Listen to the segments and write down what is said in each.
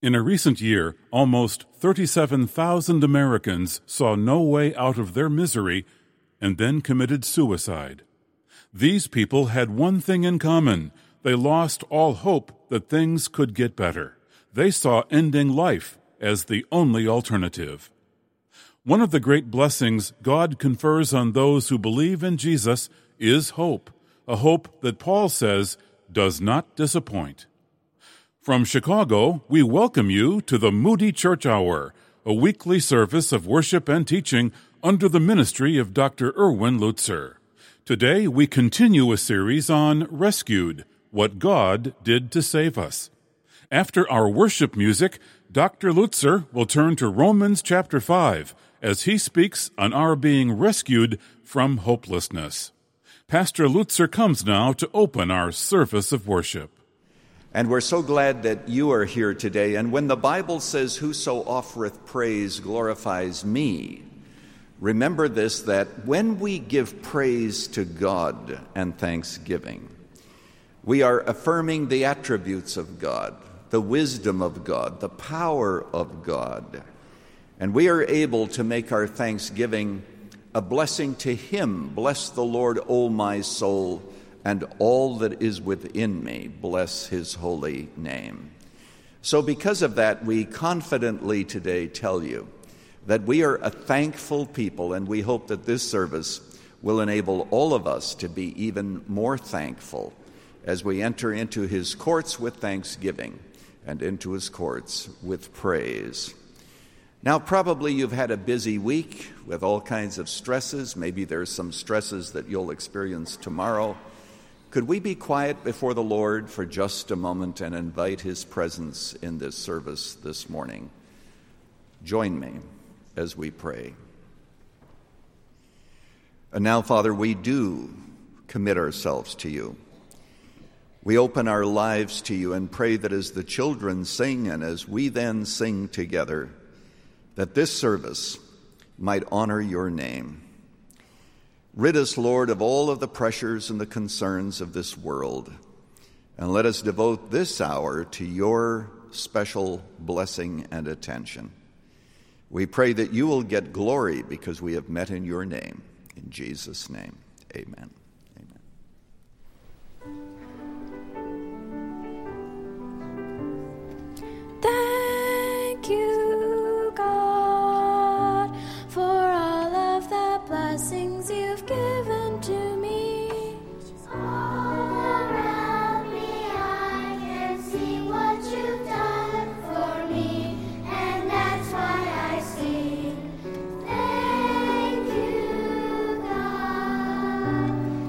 In a recent year, almost 37,000 Americans saw no way out of their misery and then committed suicide. These people had one thing in common. They lost all hope that things could get better. They saw ending life as the only alternative. One of the great blessings God confers on those who believe in Jesus is hope, a hope that Paul says does not disappoint. From Chicago, we welcome you to the Moody Church Hour, a weekly service of worship and teaching under the ministry of Dr. Erwin Lutzer. Today, we continue a series on Rescued, What God Did to Save Us. After our worship music, Dr. Lutzer will turn to Romans chapter 5 as he speaks on our being rescued from hopelessness. Pastor Lutzer comes now to open our service of worship. And we're so glad that you are here today. And when the Bible says, "Whoso offereth praise glorifies me," remember this, that when we give praise to God and thanksgiving, we are affirming the attributes of God, the wisdom of God, the power of God. And we are able to make our thanksgiving a blessing to Him. Bless the Lord, O my soul, and all that is within me, bless His holy name. So because of that, we confidently today tell you that we are a thankful people, and we hope that this service will enable all of us to be even more thankful as we enter into His courts with thanksgiving and into His courts with praise. Now, probably you've had a busy week with all kinds of stresses. Maybe there's some stresses that you'll experience tomorrow. Could we be quiet before the Lord for just a moment and invite His presence in this service this morning? Join me as we pray. And now, Father, we do commit ourselves to you. We open our lives to you and pray that as the children sing and as we then sing together, that this service might honor your name. Rid us, Lord, of all of the pressures and the concerns of this world, and let us devote this hour to your special blessing and attention. We pray that you will get glory because we have met in your name. In Jesus' name, amen. Thank you, God, for all of the blessings you've given to me. All around me I can see what you've done for me, and that's why I sing. Thank you, God.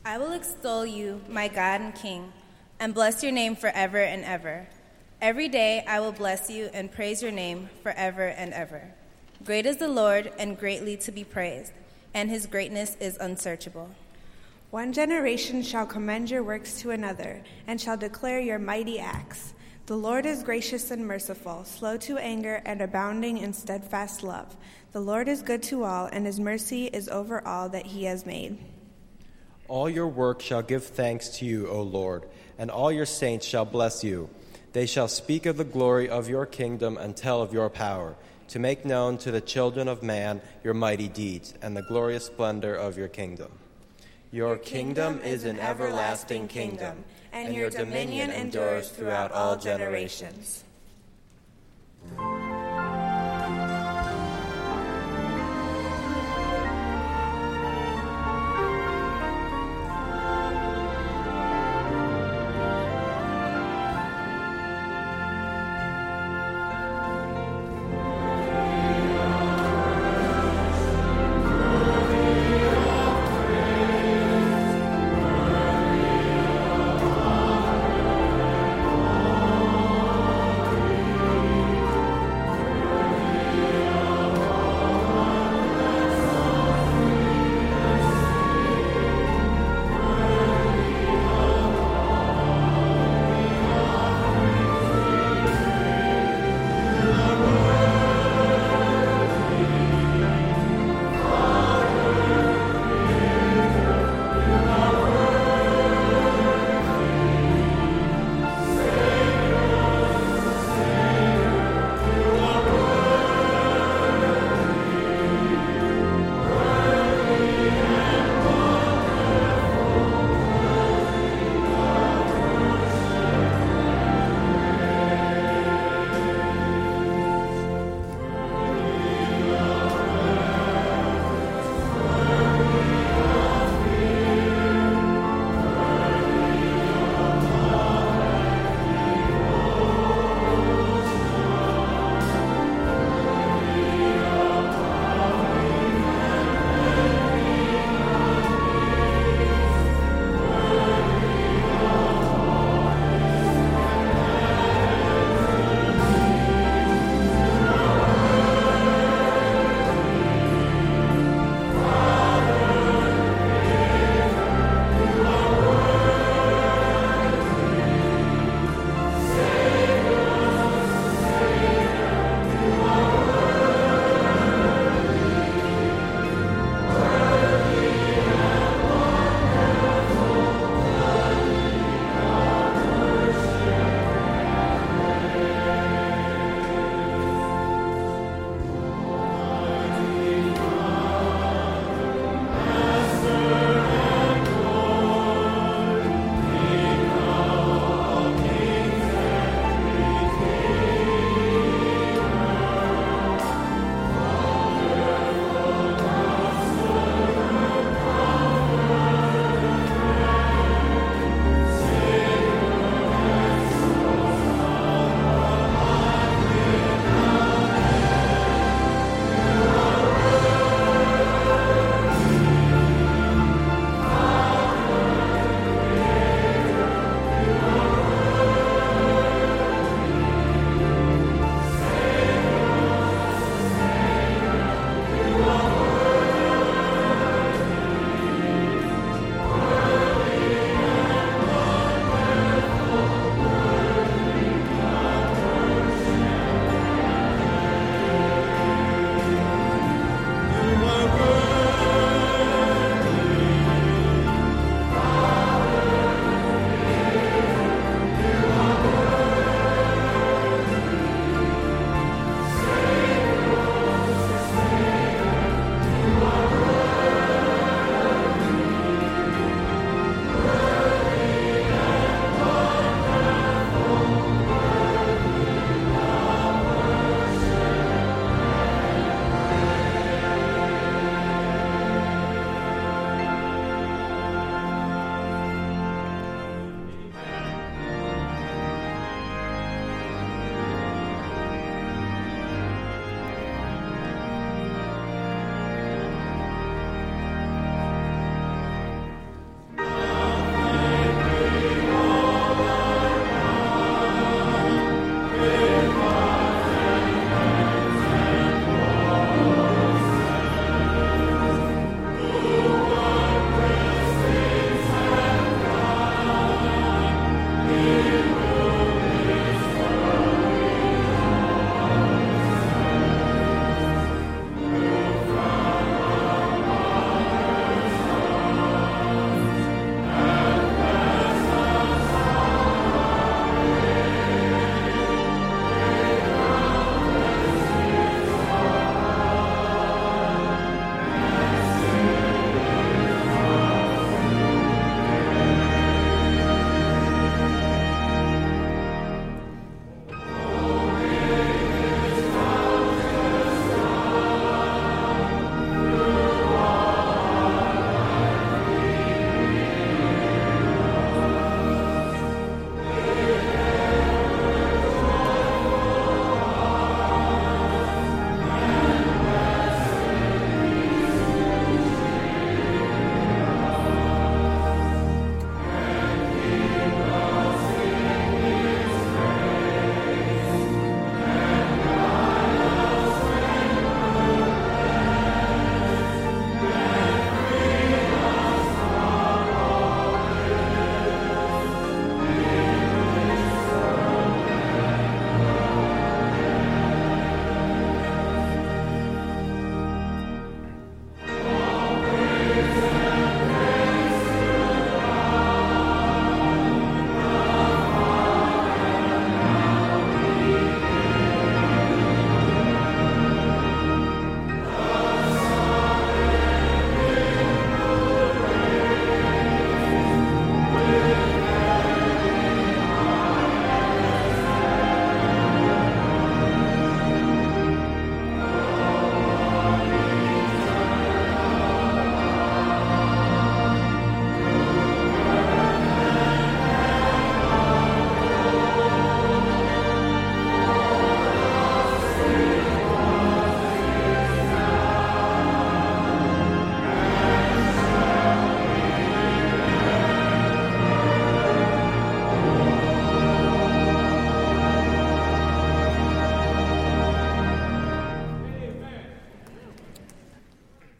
I will extol you, my God and King, and bless your name forever and ever. Every day I will bless you and praise your name forever and ever. Great is the Lord and greatly to be praised, and his greatness is unsearchable. One generation shall commend your works to another, and shall declare your mighty acts. The Lord is gracious and merciful, slow to anger, and abounding in steadfast love. The Lord is good to all, and his mercy is over all that he has made. All your work shall give thanks to you, O Lord, and all your saints shall bless you. They shall speak of the glory of your kingdom and tell of your power, to make known to the children of man your mighty deeds and the glorious splendor of your kingdom. Your kingdom is an everlasting kingdom, and your dominion endures throughout all generations.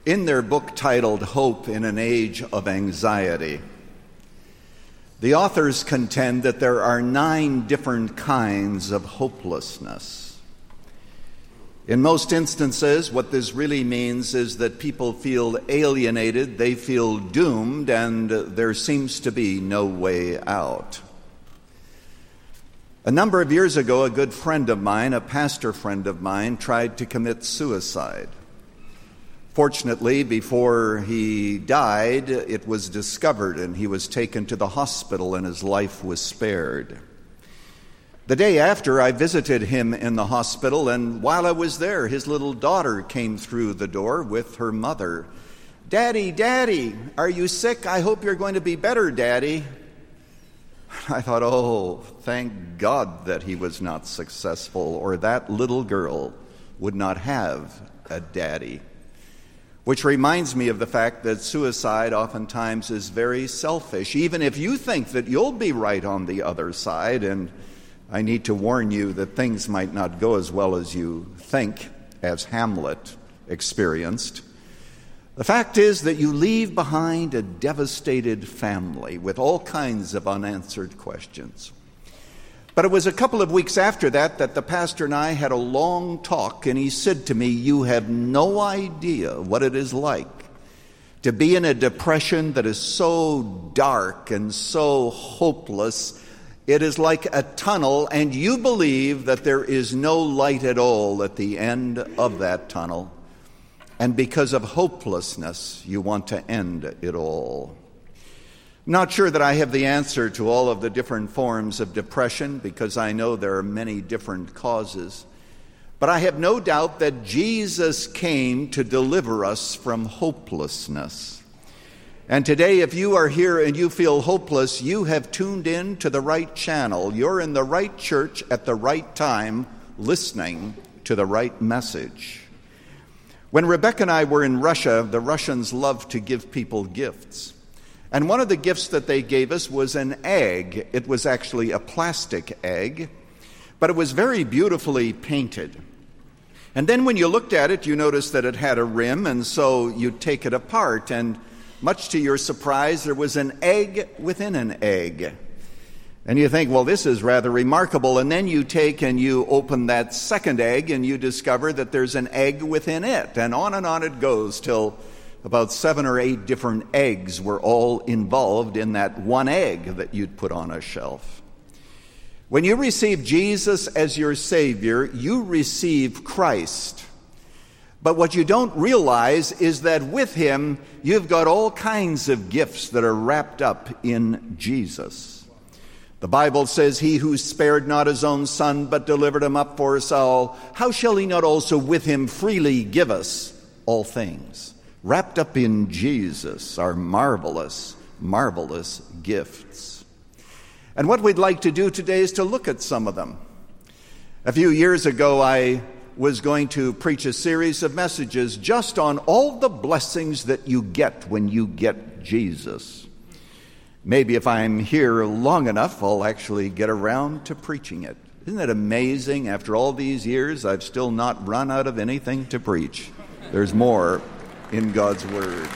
In their book titled Hope in an Age of Anxiety, the authors contend that there are 9 different kinds of hopelessness. In most instances, what this really means is that people feel alienated, they feel doomed, and there seems to be no way out. A number of years ago, a good friend of mine, a pastor friend of mine, tried to commit suicide. Fortunately, before he died, it was discovered and he was taken to the hospital and his life was spared. The day after, I visited him in the hospital, and while I was there, his little daughter came through the door with her mother. "Daddy, Daddy, are you sick? I hope you're going to be better, Daddy." I thought, oh, thank God that he was not successful, or that little girl would not have a daddy. Which reminds me of the fact that suicide oftentimes is very selfish, even if you think that you'll be right on the other side. And I need to warn you that things might not go as well as you think, as Hamlet experienced. The fact is that you leave behind a devastated family with all kinds of unanswered questions. But it was a couple of weeks after that the pastor and I had a long talk, and he said to me, "You have no idea what it is like to be in a depression that is so dark and so hopeless. It is like a tunnel, and you believe that there is no light at all at the end of that tunnel. And because of hopelessness, you want to end it all." Not sure that I have the answer to all of the different forms of depression, because I know there are many different causes. But I have no doubt that Jesus came to deliver us from hopelessness. And today, if you are here and you feel hopeless, you have tuned in to the right channel. You're in the right church at the right time, listening to the right message. When Rebecca and I were in Russia, the Russians love to give people gifts. And one of the gifts that they gave us was an egg. It was actually a plastic egg, but it was very beautifully painted. And then when you looked at it, you noticed that it had a rim, and so you take it apart, and much to your surprise, there was an egg within an egg. And you think, well, this is rather remarkable. And then you take and you open that second egg, and you discover that there's an egg within it. And on it goes till about 7 or 8 different eggs were all involved in that one egg that you'd put on a shelf. When you receive Jesus as your Savior, you receive Christ. But what you don't realize is that with Him, you've got all kinds of gifts that are wrapped up in Jesus. The Bible says, "He who spared not his own Son, but delivered him up for us all, how shall He not also with Him freely give us all things?" Wrapped up in Jesus are marvelous, marvelous gifts. And what we'd like to do today is to look at some of them. A few years ago, I was going to preach a series of messages just on all the blessings that you get when you get Jesus. Maybe if I'm here long enough, I'll actually get around to preaching it. Isn't it amazing? After all these years, I've still not run out of anything to preach. There's more in God's Word.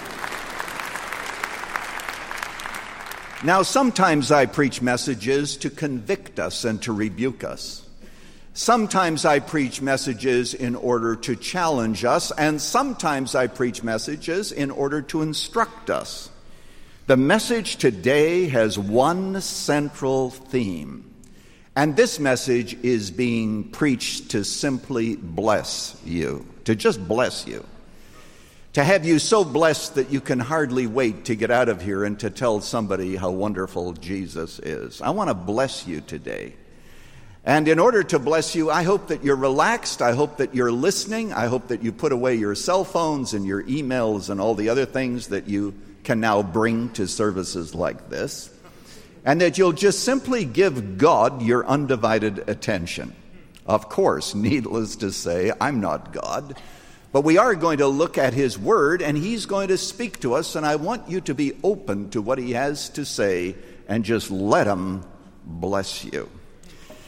Now, sometimes I preach messages to convict us and to rebuke us. Sometimes I preach messages in order to challenge us, and sometimes I preach messages in order to instruct us. The message today has one central theme, and this message is being preached to simply bless you, to just bless you. To have you so blessed that you can hardly wait to get out of here and to tell somebody how wonderful Jesus is. I want to bless you today. And in order to bless you, I hope that you're relaxed. I hope that you're listening. I hope that you put away your cell phones and your emails and all the other things that you can now bring to services like this. And that you'll just simply give God your undivided attention. Of course, needless to say, I'm not God. But we are going to look at His Word, and He's going to speak to us, and I want you to be open to what He has to say and just let Him bless you.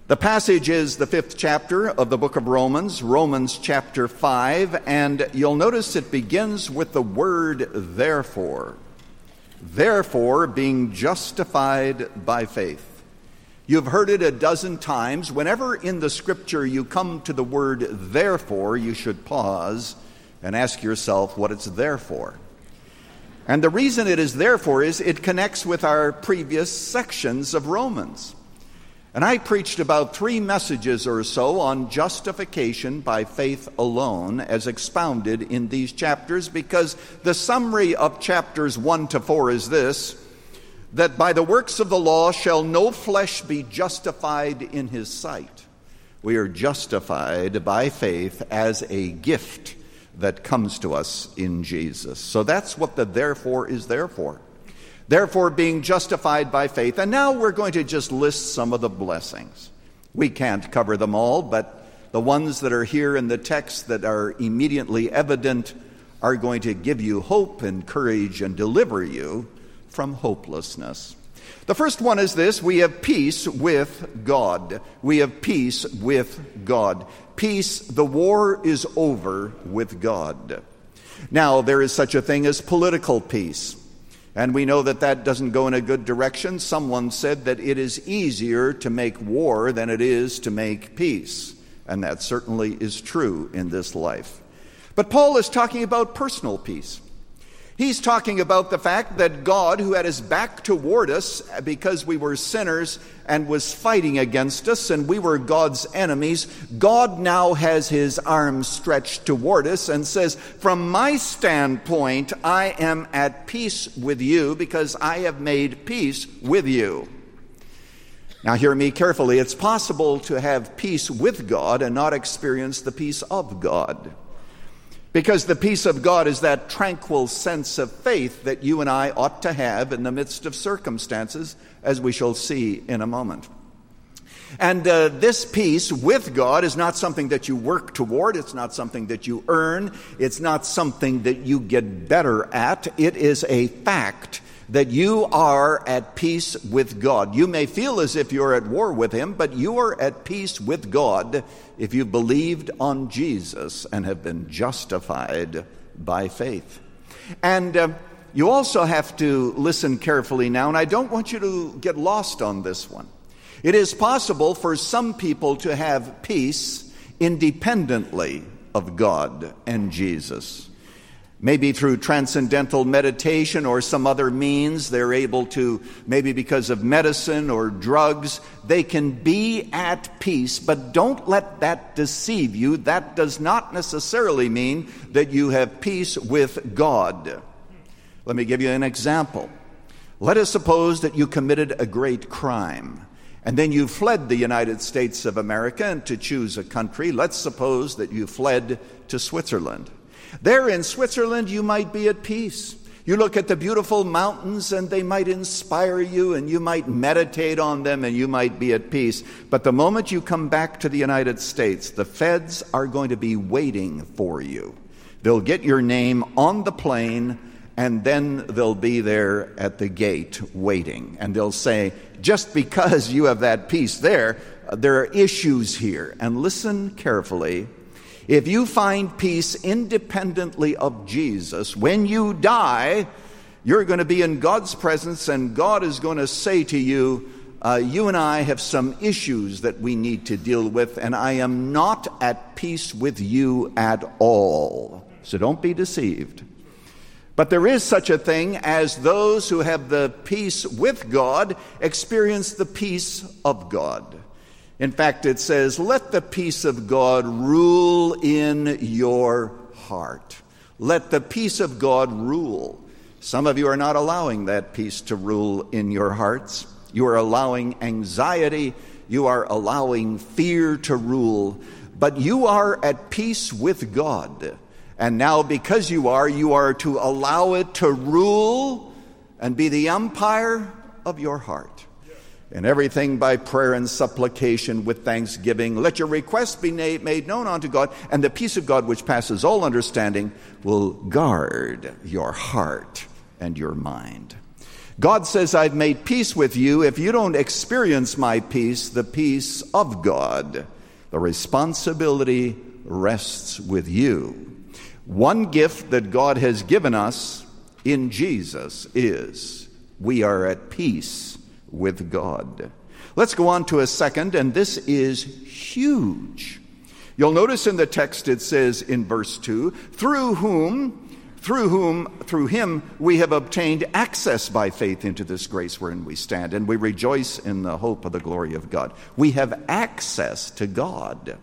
The passage is the 5th chapter of the book of Romans, Romans chapter 5, and you'll notice it begins with the word therefore. Therefore, being justified by faith. You've heard it a dozen times. Whenever in the Scripture you come to the word therefore, you should pause and ask yourself what it's there for. And the reason it is there for is it connects with our previous sections of Romans. And I preached about 3 messages or so on justification by faith alone as expounded in these chapters, because the summary of chapters 1 to 4 is this, that by the works of the law shall no flesh be justified in his sight. We are justified by faith as a gift that comes to us in Jesus. So that's what the therefore is there for. Therefore, being justified by faith. And now we're going to just list some of the blessings. We can't cover them all, but the ones that are here in the text that are immediately evident are going to give you hope and courage and deliver you from hopelessness. The first one is this: we have peace with God. We have peace with God. Peace, the war is over with God. Now, there is such a thing as political peace. And we know that that doesn't go in a good direction. Someone said that it is easier to make war than it is to make peace. And that certainly is true in this life. But Paul is talking about personal peace. He's talking about the fact that God, who had his back toward us because we were sinners and was fighting against us and we were God's enemies, God now has his arms stretched toward us and says, from my standpoint, I am at peace with you because I have made peace with you. Now hear me carefully. It's possible to have peace with God and not experience the peace of God. Because the peace of God is that tranquil sense of faith that you and I ought to have in the midst of circumstances, as we shall see in a moment. And this peace with God is not something that you work toward. It's not something that you earn. It's not something that you get better at. It is a fact that you are at peace with God. You may feel as if you're at war with him, but you are at peace with God if you believed on Jesus and have been justified by faith. And you also have to listen carefully now, and I don't want you to get lost on this one. It is possible for some people to have peace independently of God and Jesus. Maybe through transcendental meditation or some other means, they're able to, maybe because of medicine or drugs, they can be at peace, but don't let that deceive you. That does not necessarily mean that you have peace with God. Let me give you an example. Let us suppose that you committed a great crime, and then you fled the United States of America, and to choose a country, let's suppose that you fled to Switzerland. There in Switzerland, you might be at peace. You look at the beautiful mountains and they might inspire you and you might meditate on them and you might be at peace. But the moment you come back to the United States, the feds are going to be waiting for you. They'll get your name on the plane and then they'll be there at the gate waiting. And they'll say, just because you have that peace there are issues here. And listen carefully. If you find peace independently of Jesus, when you die, you're going to be in God's presence and God is going to say to you, you and I have some issues that we need to deal with, and I am not at peace with you at all. So don't be deceived. But there is such a thing as those who have the peace with God experience the peace of God. In fact, it says, let the peace of God rule in your heart. Let the peace of God rule. Some of you are not allowing that peace to rule in your hearts. You are allowing anxiety. You are allowing fear to rule. But you are at peace with God. And now because you are to allow it to rule and be the umpire of your heart. And everything by prayer and supplication with thanksgiving. Let your requests be made known unto God, and the peace of God which passes all understanding will guard your heart and your mind. God says, I've made peace with you. If you don't experience my peace, the peace of God, the responsibility rests with you. One gift that God has given us in Jesus is we are at peace with God. Let's go on to a second, and this is huge. You'll notice in the text it says in verse 2, through him we have obtained access by faith into this grace wherein we stand, and we rejoice in the hope of the glory of God. We have access to God.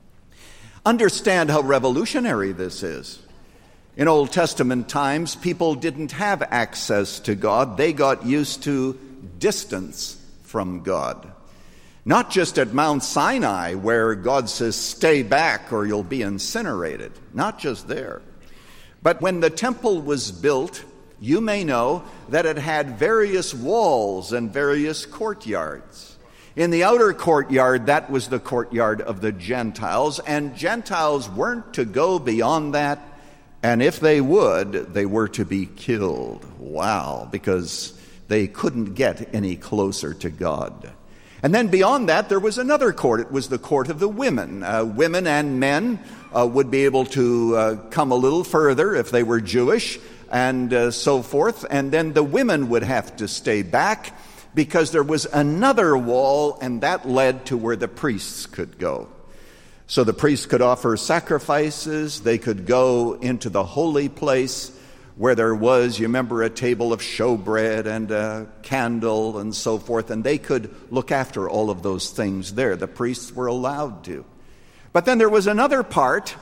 Understand how revolutionary this is. In Old Testament times, people didn't have access to God. They got used to distance from God. Not just at Mount Sinai, where God says, stay back or you'll be incinerated. Not just there. But when the temple was built, you may know that it had various walls and various courtyards. In the outer courtyard, that was the courtyard of the Gentiles, and Gentiles weren't to go beyond that, and if they would, they were to be killed. Wow, because they couldn't get any closer to God. And then beyond that, there was another court. It was the court of the women. Women and men would be able to come a little further if they were Jewish and so forth. And then the women would have to stay back because there was another wall, and that led to where the priests could go. So the priests could offer sacrifices. They could go into the holy place where there was, you remember, a table of showbread and a candle and so forth, and they could look after all of those things there. The priests were allowed to. But then there was another part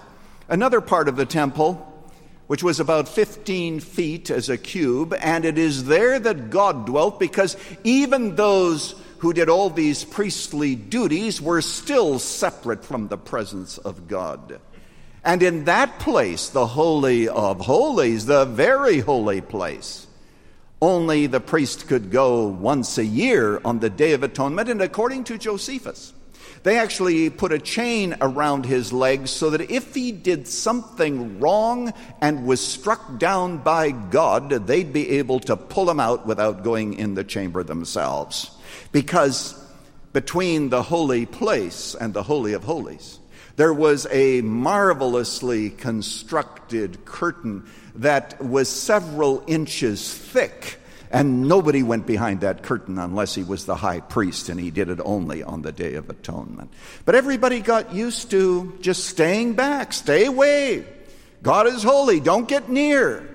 of the temple, which was about 15 feet as a cube, and it is there that God dwelt, because even those who did all these priestly duties were still separate from the presence of God. And in that place, the Holy of Holies, the very holy place, only the priest could go once a year on the Day of Atonement. And according to Josephus, they actually put a chain around his legs so that if he did something wrong and was struck down by God, they'd be able to pull him out without going in the chamber themselves. Because between the holy place and the Holy of Holies, there was a marvelously constructed curtain that was several inches thick, and nobody went behind that curtain unless he was the high priest, and he did it only on the Day of Atonement. But everybody got used to just staying back. Stay away. God is holy. Don't get near.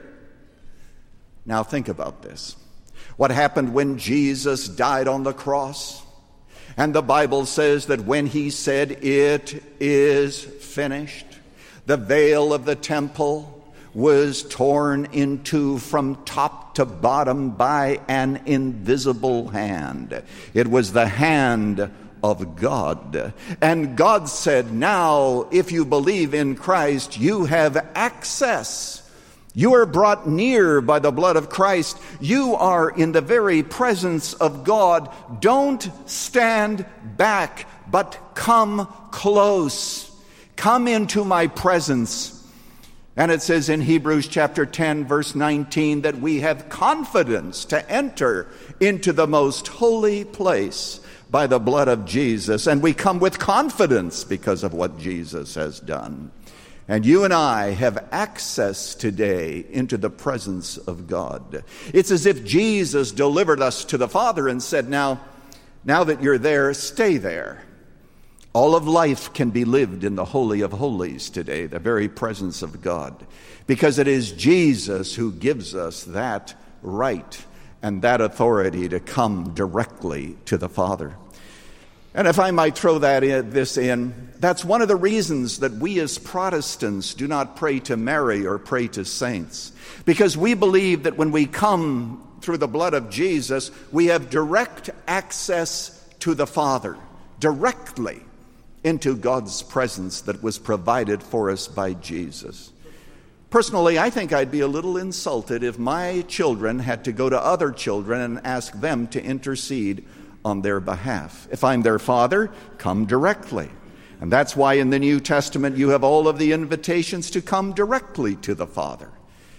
Now think about this. What happened when Jesus died on the cross? And the Bible says that when he said, "It is finished," the veil of the temple was torn in two from top to bottom by an invisible hand. It was the hand of God. And God said, now, if you believe in Christ, you have access. You are brought near by the blood of Christ. You are in the very presence of God. Don't stand back, but come close. Come into my presence. And it says in Hebrews chapter 10, verse 19, that we have confidence to enter into the most holy place by the blood of Jesus. And we come with confidence because of what Jesus has done. And you and I have access today into the presence of God. It's as if Jesus delivered us to the Father and said, now that you're there, stay there. All of life can be lived in the Holy of Holies today, the very presence of God, because it is Jesus who gives us that right and that authority to come directly to the Father. And if I might throw this in, that's one of the reasons that we as Protestants do not pray to Mary or pray to saints. Because we believe that when we come through the blood of Jesus, we have direct access to the Father, directly into God's presence that was provided for us by Jesus. Personally, I think I'd be a little insulted if my children had to go to other children and ask them to intercede on their behalf. If I'm their father, come directly. And that's why in the New Testament you have all of the invitations to come directly to the Father.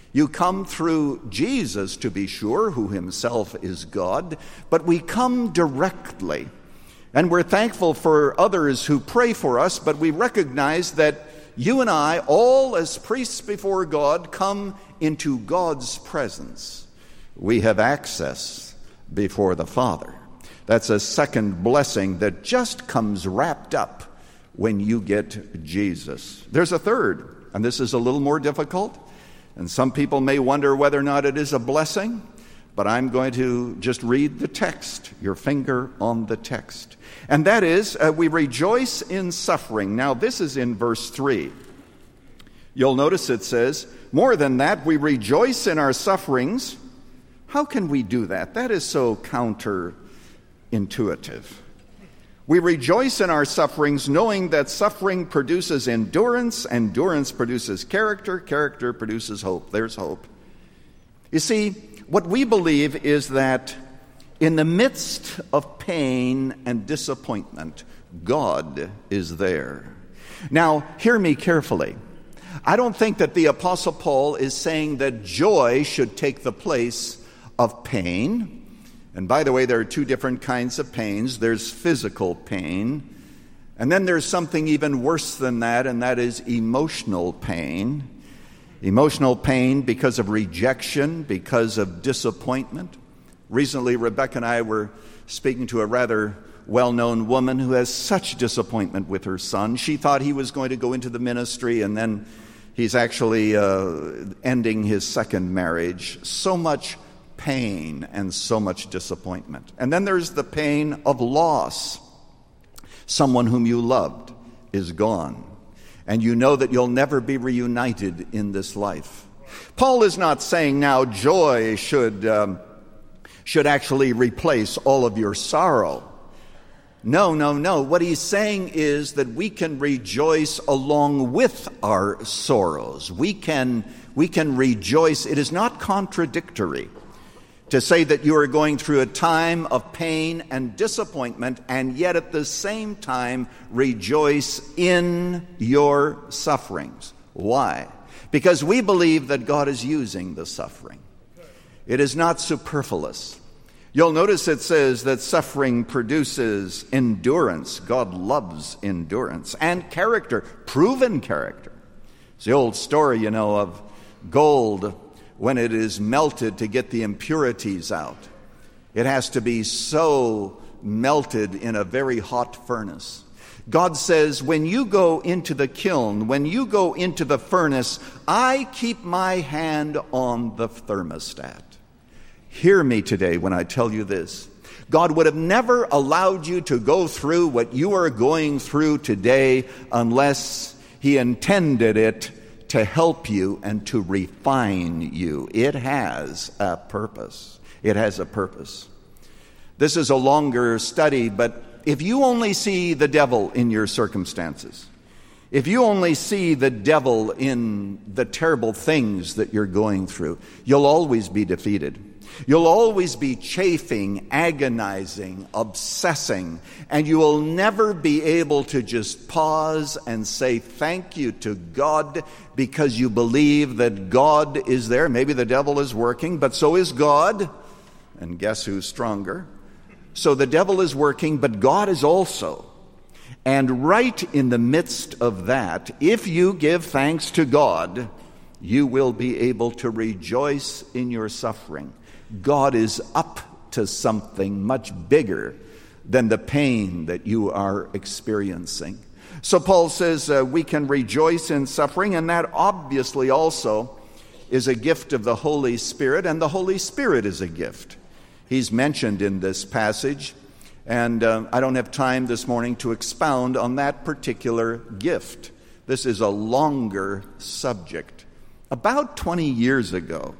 You come through Jesus, to be sure, who himself is God, but we come directly. And we're thankful for others who pray for us, but we recognize that you and I, all as priests before God, come into God's presence. We have access before the Father. That's a second blessing that just comes wrapped up when you get Jesus. There's a third, and this is a little more difficult, and some people may wonder whether or not it is a blessing, but I'm going to just read the text, your finger on the text. And that is, we rejoice in suffering. Now, this is in verse 3. You'll notice it says, more than that, we rejoice in our sufferings. How can we do that? That is so counterintuitive. We rejoice in our sufferings, knowing that suffering produces endurance, endurance produces character, character produces hope. There's hope. You see, what we believe is that in the midst of pain and disappointment, God is there. Now, hear me carefully. I don't think that the Apostle Paul is saying that joy should take the place of pain. And by the way, there are two different kinds of pains. There's physical pain, and then there's something even worse than that, and that is emotional pain. Emotional pain because of rejection, because of disappointment. Recently, Rebecca and I were speaking to a rather well-known woman who has such disappointment with her son. She thought he was going to go into the ministry, and then he's actually ending his second marriage. So much pain and so much disappointment. And then there's the pain of loss. Someone whom you loved is gone, and you know that you'll never be reunited in this life. Paul is not saying now joy should actually replace all of your sorrow. No. What he's saying is that we can rejoice along with our sorrows. We can rejoice. It is not contradictory to say that you are going through a time of pain and disappointment, and yet at the same time rejoice in your sufferings. Why? Because we believe that God is using the suffering. It is not superfluous. You'll notice it says that suffering produces endurance. God loves endurance. And character, proven character. It's the old story, of gold when it is melted to get the impurities out. It has to be so melted in a very hot furnace. God says, when you go into the kiln, when you go into the furnace, I keep my hand on the thermostat. Hear me today when I tell you this. God would have never allowed you to go through what you are going through today unless He intended it to help you and to refine you. It has a purpose. It has a purpose. This is a longer study, but if you only see the devil in your circumstances, if you only see the devil in the terrible things that you're going through, you'll always be defeated. You'll always be chafing, agonizing, obsessing, and you will never be able to just pause and say thank you to God because you believe that God is there. Maybe the devil is working, but so is God. And guess who's stronger? So the devil is working, but God is also. And right in the midst of that, if you give thanks to God, you will be able to rejoice in your suffering. God is up to something much bigger than the pain that you are experiencing. So Paul says we can rejoice in suffering, and that obviously also is a gift of the Holy Spirit, and the Holy Spirit is a gift. He's mentioned in this passage, and I don't have time this morning to expound on that particular gift. This is a longer subject. About 20 years ago,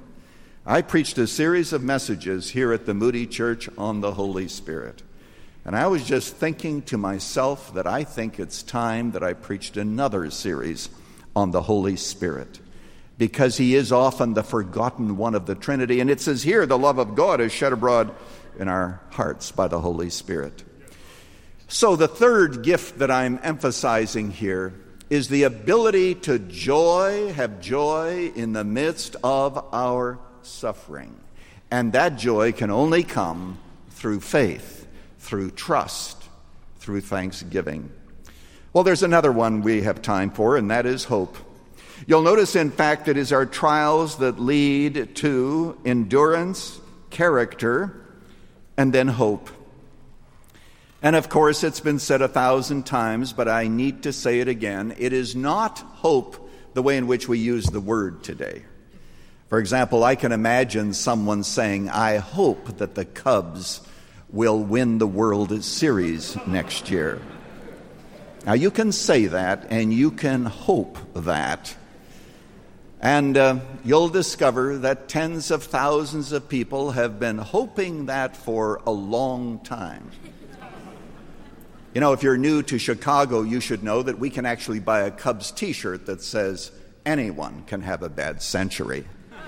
I preached a series of messages here at the Moody Church on the Holy Spirit. And I was just thinking to myself that I think it's time that I preached another series on the Holy Spirit, because He is often the forgotten one of the Trinity. And it says here, the love of God is shed abroad in our hearts by the Holy Spirit. So the third gift that I'm emphasizing here is the ability to have joy in the midst of our suffering. And that joy can only come through faith, through trust, through thanksgiving. Well, there's another one we have time for, and that is hope. You'll notice, in fact, it is our trials that lead to endurance, character, and then hope. And of course, it's been said 1,000 times, but I need to say it again. It is not hope the way in which we use the word today. For example, I can imagine someone saying, I hope that the Cubs will win the World Series next year. Now, you can say that, and you can hope that. And you'll discover that tens of thousands of people have been hoping that for a long time. You know, if you're new to Chicago, you should know that we can actually buy a Cubs t-shirt that says, anyone can have a bad century.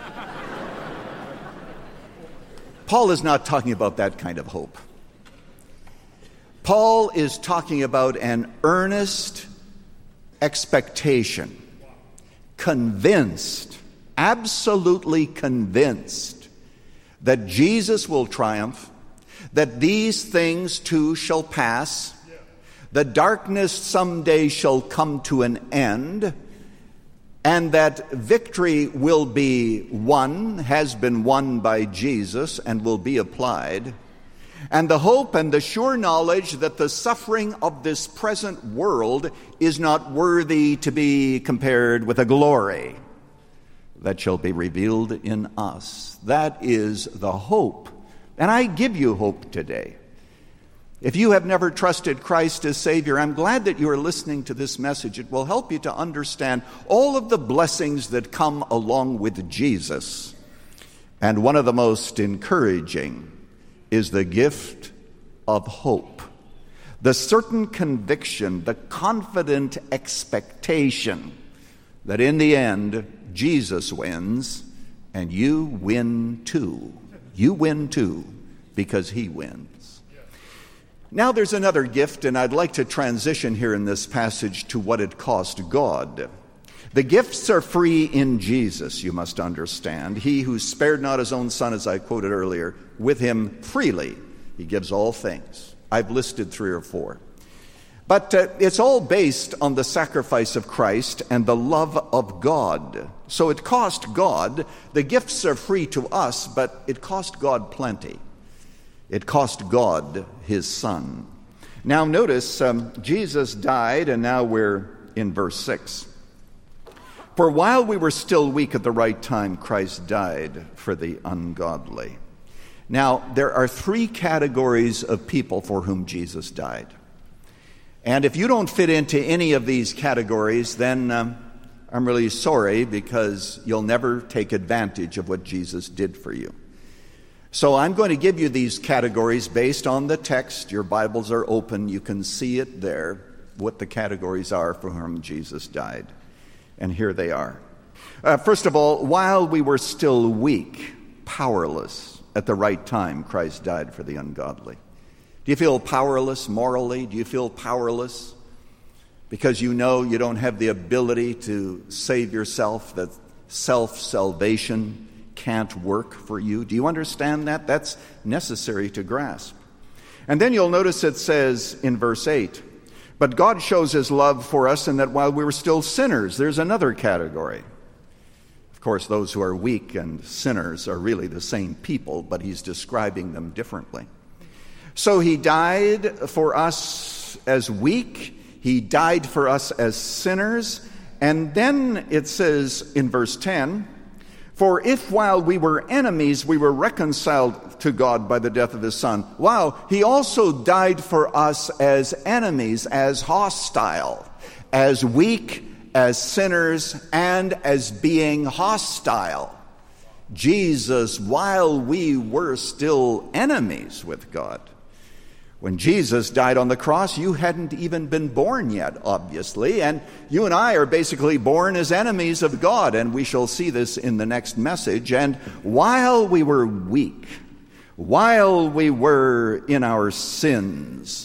Paul is not talking about that kind of hope. Paul is talking about an earnest expectation, convinced, absolutely convinced that Jesus will triumph, that these things too shall pass, the darkness someday shall come to an end, and that victory will be won, has been won by Jesus, and will be applied. And the hope and the sure knowledge that the suffering of this present world is not worthy to be compared with the glory that shall be revealed in us. That is the hope. And I give you hope today. If you have never trusted Christ as Savior, I'm glad that you are listening to this message. It will help you to understand all of the blessings that come along with Jesus. And one of the most encouraging is the gift of hope. The certain conviction, the confident expectation that in the end, Jesus wins and you win too. You win too because he wins. Now there's another gift, and I'd like to transition here in this passage to what it cost God. The gifts are free in Jesus, you must understand. He who spared not his own son, as I quoted earlier, with him freely he gives all things. I've listed 3 or 4. But it's all based on the sacrifice of Christ and the love of God. So it cost God. The gifts are free to us, but it cost God plenty. It cost God his Son. Now notice, Jesus died, and now we're in verse 6. For while we were still weak at the right time, Christ died for the ungodly. Now, there are 3 categories of people for whom Jesus died. And if you don't fit into any of these categories, then I'm really sorry, because you'll never take advantage of what Jesus did for you. So I'm going to give you these categories based on the text. Your Bibles are open. You can see it there, what the categories are for whom Jesus died. And here they are. First of all, while we were still weak, powerless, at the right time, Christ died for the ungodly. Do you feel powerless morally? Do you feel powerless because you know you don't have the ability to save yourself, that self-salvation can't work for you? Do you understand that? That's necessary to grasp. And then you'll notice it says in verse 8, but God shows his love for us in that while we were still sinners. There's another category. Of course, those who are weak and sinners are really the same people, but he's describing them differently. So he died for us as weak. He died for us as sinners. And then it says in verse 10, for if while we were enemies, we were reconciled to God by the death of his Son, wow, he also died for us as enemies, as hostile, as weak, as sinners, and as being hostile. Jesus, while we were still enemies with God. When Jesus died on the cross, you hadn't even been born yet, obviously, and you and I are basically born as enemies of God, and we shall see this in the next message. And while we were weak, while we were in our sins,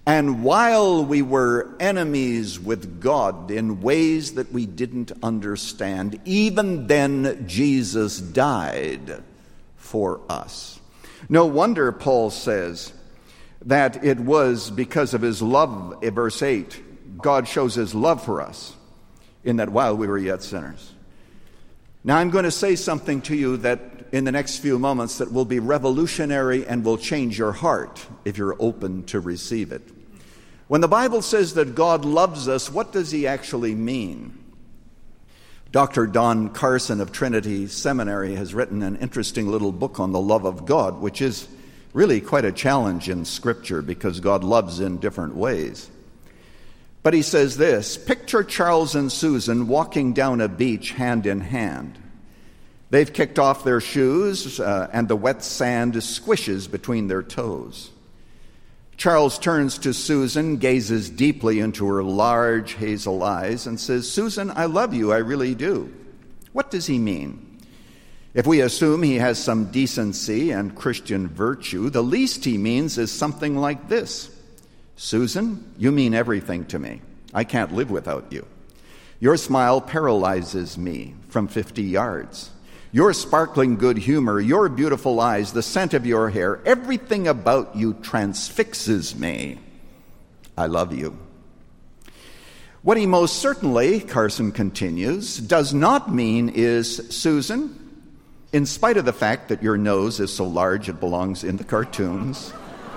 And while we were enemies with God in ways that we didn't understand, even then Jesus died for us. No wonder Paul says that it was because of his love, verse 8, God shows his love for us in that while we were yet sinners. Now I'm going to say something to you that in the next few moments that will be revolutionary and will change your heart if you're open to receive it. When the Bible says that God loves us, what does he actually mean? Dr. Don Carson of Trinity Seminary has written an interesting little book on the love of God, which is really quite a challenge in Scripture because God loves in different ways. But he says this: picture Charles and Susan walking down a beach hand in hand. They've kicked off their shoes and the wet sand squishes between their toes. Charles turns to Susan, gazes deeply into her large hazel eyes, and says, "Susan, I love you, I really do." What does he mean? If we assume he has some decency and Christian virtue, the least he means is something like this: "Susan, you mean everything to me. I can't live without you. Your smile paralyzes me from 50 yards. Your sparkling good humor, your beautiful eyes, the scent of your hair, everything about you transfixes me. I love you." What he most certainly, Carson continues, does not mean is, "Susan, in spite of the fact that your nose is so large it belongs in the cartoons,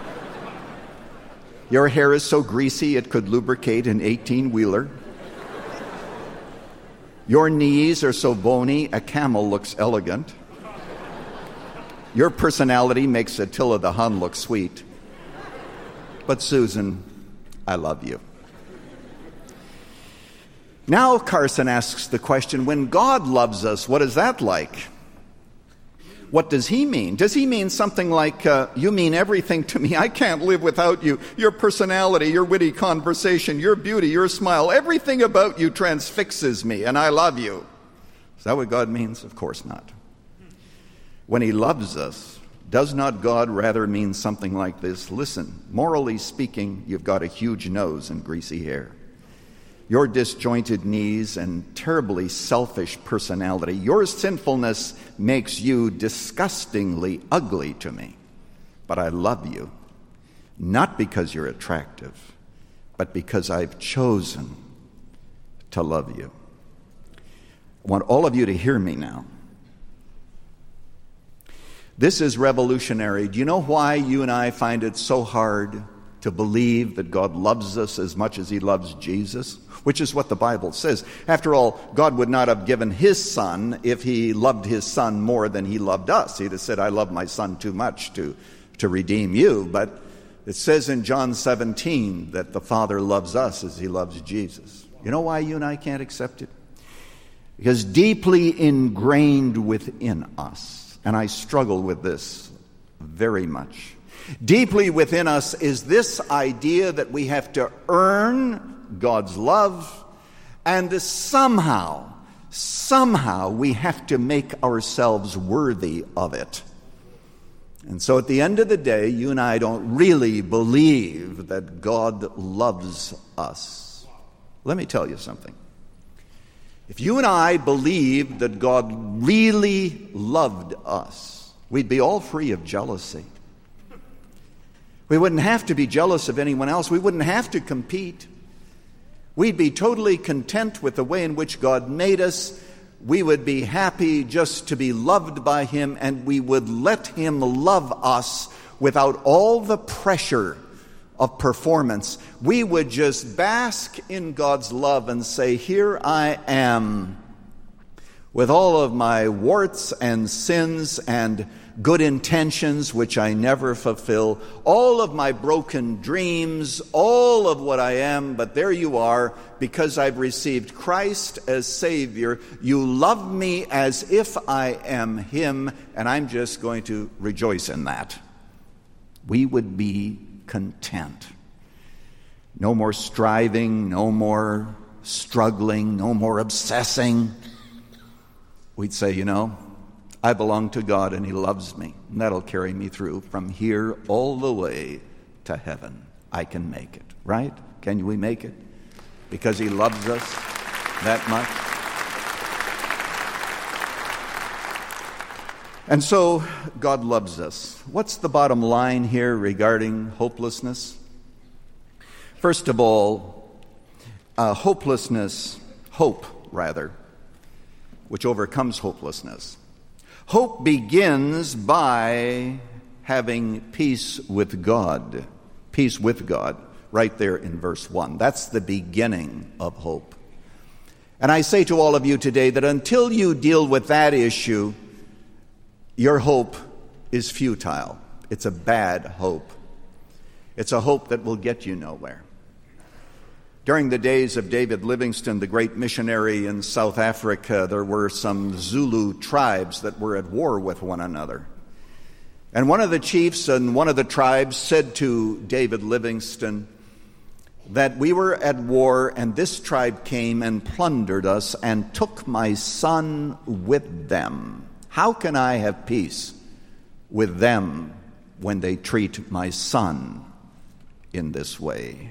your hair is so greasy it could lubricate an 18-wheeler, your knees are so bony a camel looks elegant, your personality makes Attila the Hun look sweet, but Susan, I love you." Now Carson asks the question, when God loves us, what is that like? What does he mean? Does he mean something like, "You mean everything to me, I can't live without you, your personality, your witty conversation, your beauty, your smile, everything about you transfixes me, and I love you"? Is that what God means? Of course not. When he loves us, does not God rather mean something like this? "Listen, morally speaking, you've got a huge nose and greasy hair. Your disjointed knees and terribly selfish personality, your sinfulness makes you disgustingly ugly to me. But I love you, not because you're attractive, but because I've chosen to love you." I want all of you to hear me now. This is revolutionary. Do you know why you and I find it so hard to believe that God loves us as much as he loves Jesus? Which is what the Bible says. After all, God would not have given his son if he loved his son more than he loved us. He'd have said, "I love my son too much to redeem you." But it says in John 17 that the Father loves us as he loves Jesus. You know why you and I can't accept it? Because deeply ingrained within us, and I struggle with this very much, deeply within us is this idea that we have to earn God's love, and somehow we have to make ourselves worthy of it. And so at the end of the day, you and I don't really believe that God loves us. Let me tell you something. If you and I believed that God really loved us, we'd be all free of jealousy. We wouldn't have to be jealous of anyone else. We wouldn't have to compete. We'd be totally content with the way in which God made us. We would be happy just to be loved by him, and we would let him love us without all the pressure of performance. We would just bask in God's love and say, "Here I am, with all of my warts and sins and good intentions which I never fulfill, all of my broken dreams, all of what I am, but there you are, because I've received Christ as Savior. You love me as if I am him, and I'm just going to rejoice in that." We would be content. No more striving, no more struggling, no more obsessing. We'd say, "You know, I belong to God and he loves me, and that'll carry me through from here all the way to heaven." I can make it. Right? Can we make it? Because he loves us that much. And so God loves us. What's the bottom line here regarding hopelessness? First of all, hope, which overcomes hopelessness. Hope begins by having peace with God. Peace with God, right there in verse 1. That's the beginning of hope. And I say to all of you today that until you deal with that issue, your hope is futile. It's a bad hope. It's a hope that will get you nowhere. During the days of David Livingstone, the great missionary in South Africa, there were some Zulu tribes that were at war with one another. And one of the chiefs in one of the tribes said to David Livingstone that we were at war and this tribe came and plundered us and took my son with them. How can I have peace with them when they treat my son in this way?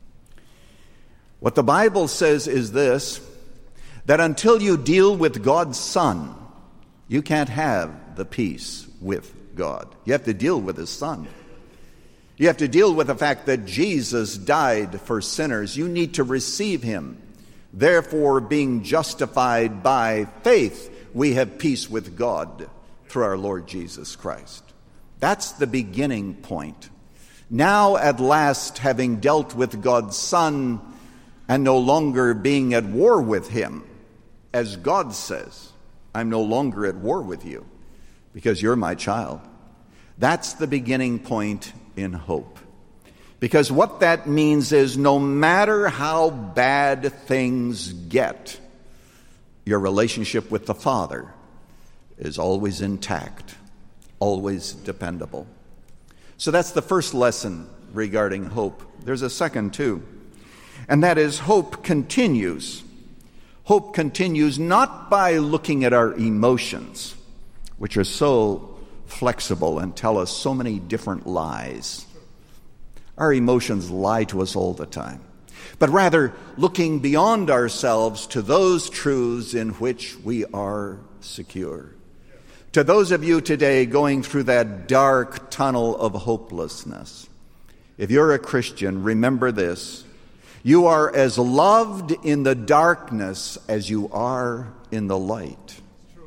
What the Bible says is this, that until you deal with God's Son, you can't have the peace with God. You have to deal with His Son. You have to deal with the fact that Jesus died for sinners. You need to receive Him. Therefore, being justified by faith, we have peace with God through our Lord Jesus Christ. That's the beginning point. Now, at last, having dealt with God's Son and no longer being at war with Him, as God says, I'm no longer at war with you because you're my child. That's the beginning point in hope. Because what that means is no matter how bad things get, your relationship with the Father is always intact, always dependable. So that's the first lesson regarding hope. There's a second too, and that is hope continues. Hope continues not by looking at our emotions, which are so flexible and tell us so many different lies. Our emotions lie to us all the time. But rather looking beyond ourselves to those truths in which we are secure. To those of you today going through that dark tunnel of hopelessness, if you're a Christian, remember this. You are as loved in the darkness as you are in the light.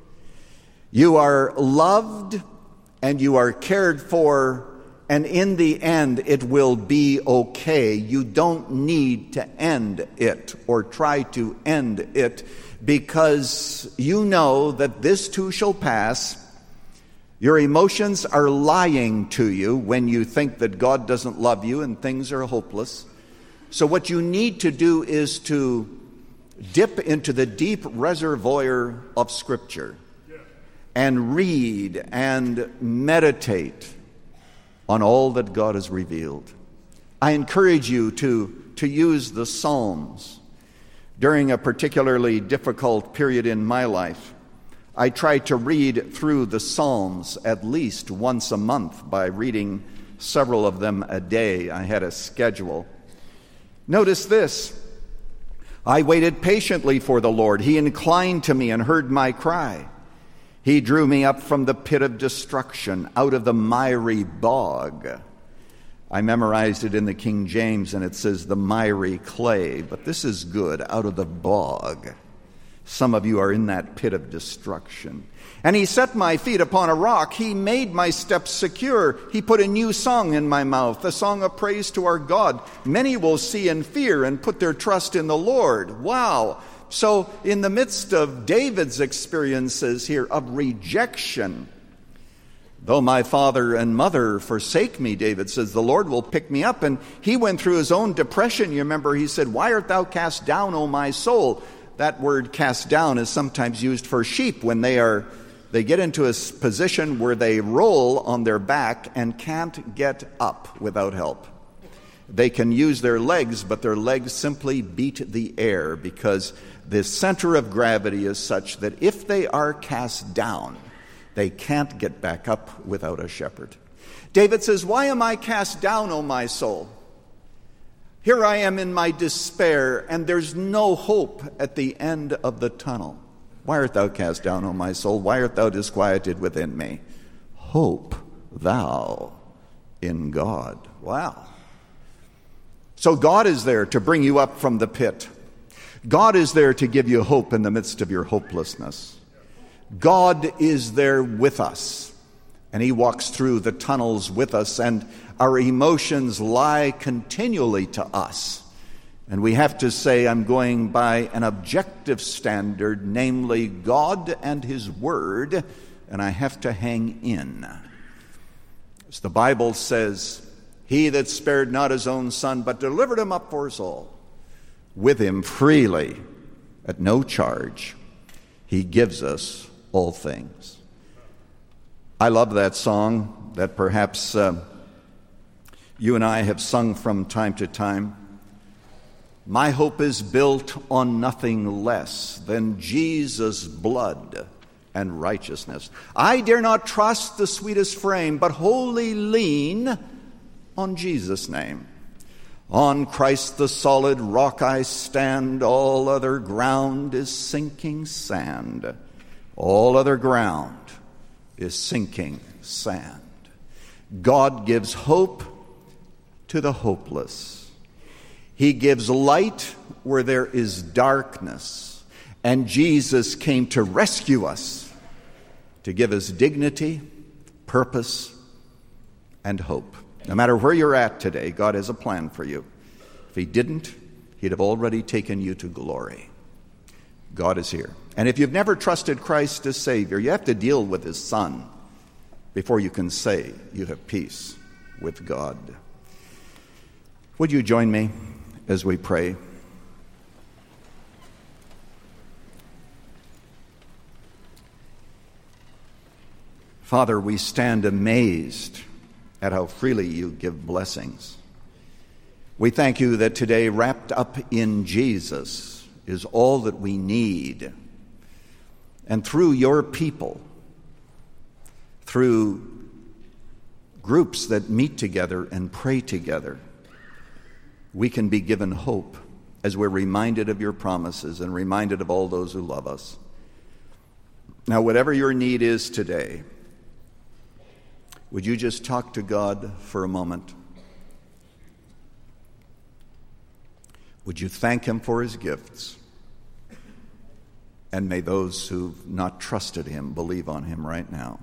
You are loved and you are cared for, and in the end it will be okay. You don't need to end it or try to end it, because you know that this too shall pass. Your emotions are lying to you when you think that God doesn't love you and things are hopeless. So what you need to do is to dip into the deep reservoir of Scripture and read and meditate on all that God has revealed. I encourage you to use the Psalms. During a particularly difficult period in my life, I tried to read through the Psalms at least once a month by reading several of them a day. I had a schedule. Notice this. I waited patiently for the Lord. He inclined to me and heard my cry. He drew me up from the pit of destruction, out of the miry bog. I memorized it in the King James, and it says the miry clay, but this is good, out of the bog. Some of you are in that pit of destruction. And he set my feet upon a rock. He made my steps secure. He put a new song in my mouth, a song of praise to our God. Many will see and fear and put their trust in the Lord. Wow. So in the midst of David's experiences here of rejection, though my father and mother forsake me, David says, the Lord will pick me up. And he went through his own depression. You remember he said, why art thou cast down, O my soul? That word cast down is sometimes used for sheep when they get into a position where they roll on their back and can't get up without help. They can use their legs, but their legs simply beat the air because the center of gravity is such that if they are cast down, they can't get back up without a shepherd. David says, why am I cast down, O my soul? Here I am in my despair, and there's no hope at the end of the tunnel. Why art thou cast down, O my soul? Why art thou disquieted within me? Hope thou in God. Wow. So God is there to bring you up from the pit. God is there to give you hope in the midst of your hopelessness. God is there with us, and he walks through the tunnels with us, and our emotions lie continually to us. And we have to say, I'm going by an objective standard, namely God and his word, and I have to hang in. As the Bible says, he that spared not his own son, but delivered him up for us all, with him freely, at no charge, he gives us all things. I love that song that perhaps you and I have sung from time to time. My hope is built on nothing less than Jesus' blood and righteousness. I dare not trust the sweetest frame, but wholly lean on Jesus' name. On Christ the solid rock I stand, all other ground is sinking sand. All other ground is sinking sand. God gives hope to the hopeless. He gives light where there is darkness. And Jesus came to rescue us, to give us dignity, purpose, and hope. No matter where you're at today, God has a plan for you. If he didn't, he'd have already taken you to glory. God is here. And if you've never trusted Christ as Savior, you have to deal with his Son before you can say you have peace with God. Would you join me as we pray? Father, we stand amazed at how freely you give blessings. We thank you that today, wrapped up in Jesus, is all that we need. And through your people, through groups that meet together and pray together, we can be given hope as we're reminded of your promises and reminded of all those who love us. Now, whatever your need is today, would you just talk to God for a moment? Would you thank him for his gifts? And may those who've not trusted him believe on him right now.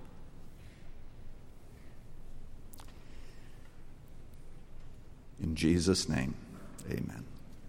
In Jesus' name, amen.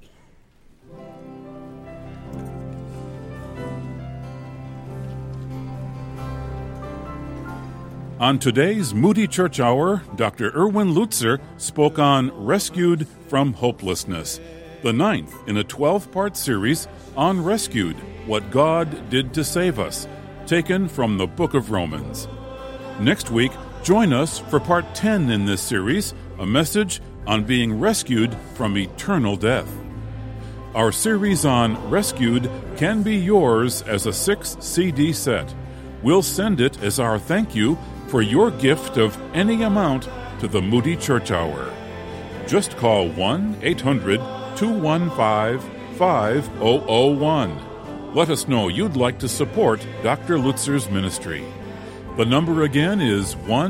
On today's Moody Church Hour, Dr. Erwin Lutzer spoke on Rescued from Hopelessness, the 9th in a 12-part series on Rescued, What God Did to Save Us, taken from the book of Romans. Next week, join us for part 10 in this series, a message on being rescued from eternal death. Our series on Rescued can be yours as a 6-CD set. We'll send it as our thank you for your gift of any amount to the Moody Church Hour. Just call 1-800-215-5001. Let us know you'd like to support Dr. Lutzer's ministry. The number again is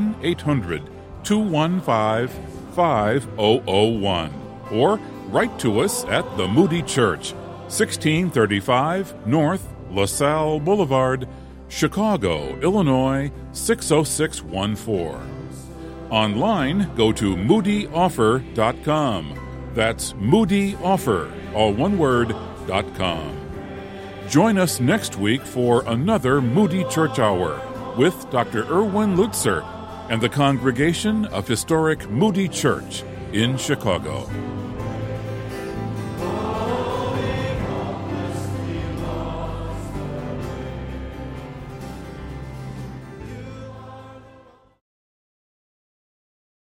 1-800-215-5001. Or write to us at the Moody Church, 1635 North LaSalle Boulevard, Chicago, Illinois, 60614. Online, go to moodyoffer.com. That's moodyoffer, all one word, .com. Join us next week for another Moody Church Hour with Dr. Erwin Lutzer and the congregation of historic Moody Church in Chicago.